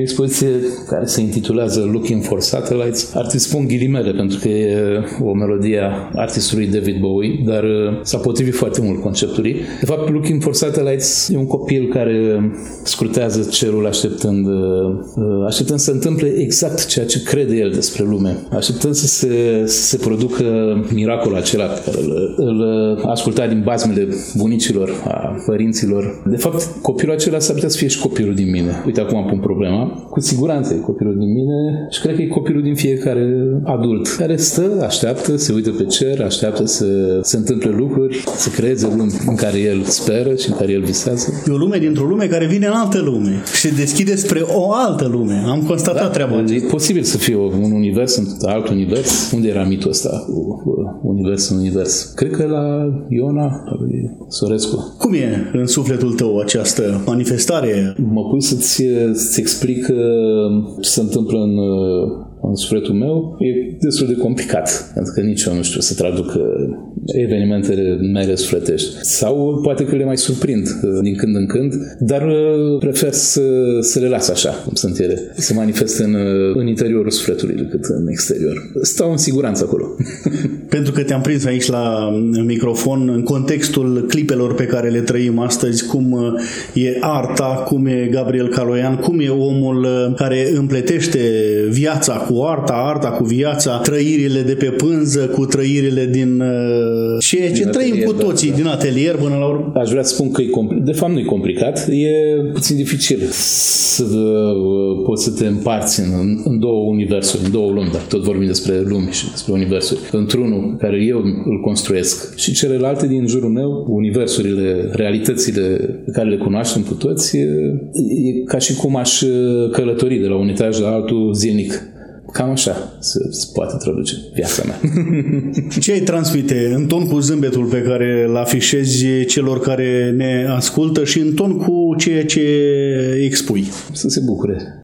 expoziție care se intitulează Looking for Satellites. Ar trebui să spun ghilimele, pentru că e o melodie a artistului David Bowie, dar s-a potrivit foarte mult conceptului. De fapt, Looking for Satellites e un copil care scrutează cerul așteptând să se întâmple exact ceea ce crede el despre lume, așteptând să se producă miracolul acela pe care îl asculta din bazmele bunicilor, a părinților. De fapt, copilul acela s-ar putea să fie și copilul din mine. Uite, acum pun problema. Cu siguranță e copilul din mine și cred că e copilul din fiecare adult care stă, așteaptă, se uită pe cer, așteaptă să se întâmple lucruri, să creeze lumi în care el speră și în care el visează. E o lume dintr-o lume care vine în altă lume și se deschide spre o altă lume. Am constatat treaba aceasta. E posibil să fie un univers, un alt univers. Unde era mitul ăsta cu univers în univers? Cred că la Iona, lui Sorescu. Cum e în sufletul tău această manifestare? Mă pui să-ți explic ce se întâmplă în sufletul meu, e destul de complicat, pentru că nici eu nu știu să traduc evenimentele mele sufletești. Sau poate că le mai surprind din când în când, dar prefer să le las așa, cum sunt ele, să manifeste în interiorul sufletului decât în exterior. Stau în siguranță acolo. Pentru că te-am prins aici la microfon, în contextul clipelor pe care le trăim astăzi, cum e arta, cum e Gabriel Caloian, cum e omul care împletește viața cu arta cu viața, trăirile de pe pânză cu trăirile din ceea ce trăim cu toții, din atelier până la urmă. Aș vrea să spun că de fapt nu e complicat, e puțin dificil să poți să te împarți în două universuri, în două lumi, dar tot vorbim despre lumi și despre universuri. Într-unul care eu îl construiesc și celelalte din jurul meu, universurile, realitățile pe care le cunoaștem cu toți, e ca și cum aș călători de la un etaj la altul zilnic. Cam așa se poate traduce viața mea. Ce ai transmite în ton cu zâmbetul pe care îl afișezi celor care ne ascultă și în ton cu ceea ce expui? Să se bucure.